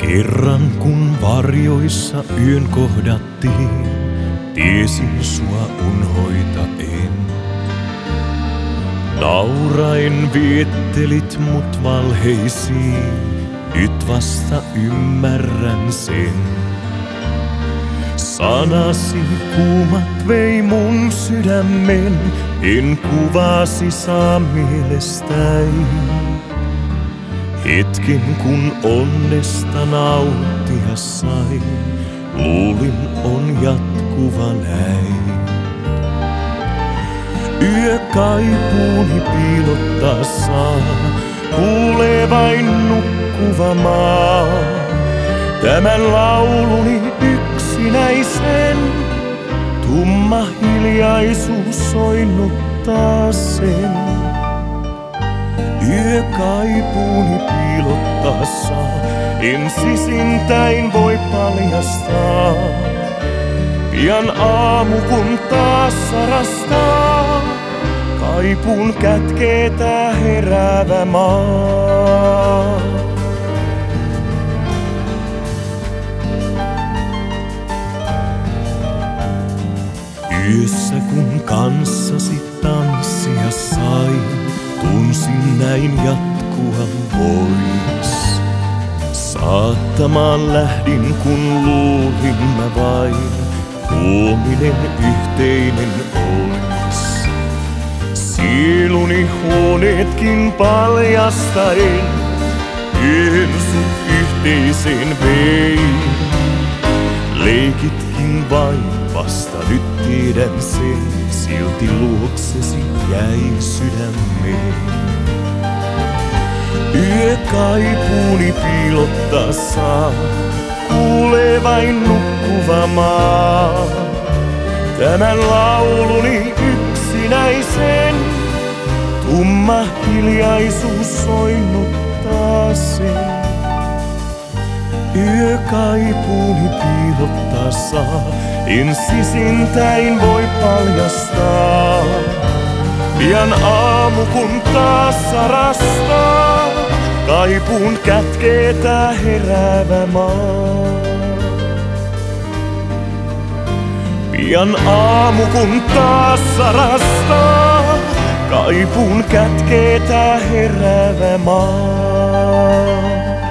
Kerran kun varjoissa yön kohdattiin, tiesin sua unhoitaen. Nauraen viettelit mut valheisiin, nyt vasta ymmärrän sen. Sanasi kuumat vei mun sydämen, en kuvasi saa mielestäin. Hetken kun onnesta nauttia sain, luulin on jatkuva näin. Yö kaipuuni piilottaa saa, kuulee vain nukkuva maa. Tämän lauluni yksinäisen, tumma hiljaisuus soinnuttaa sen. Yö kaipuuni piilottaa saa, en sisintäin voi paljastaa. Pian aamu kun taas sarastaa, kaipuun kätkee tää heräävä maa. Yössä kun kanssasi tanssia sain, tunsin näin jatkuvan vois. Saattamaan lähdin kun luulin mä vain, huominen yhteinen ois. Sieluni huoneetkin paljastaen, yön sut yhteiseen vein. Leikitkin vain, vasta nyt tiedän sen, silti luoksesi jäi sydämeen. Yö kaipuuni piilottaa saa, kuulee vain nukkuva maa. Tämän lauluni yksinäisen, tumma hiljaisuus soinnuttaa sen. Yö kaipuuni piilottaa saa, en sisintäin voi paljastaa. Pian aamu kun taas sarastaa, kaipuun kätkee tää heräävä maa. Pian aamu kun taas sarastaa, kaipuun kätkee tää heräävä maa.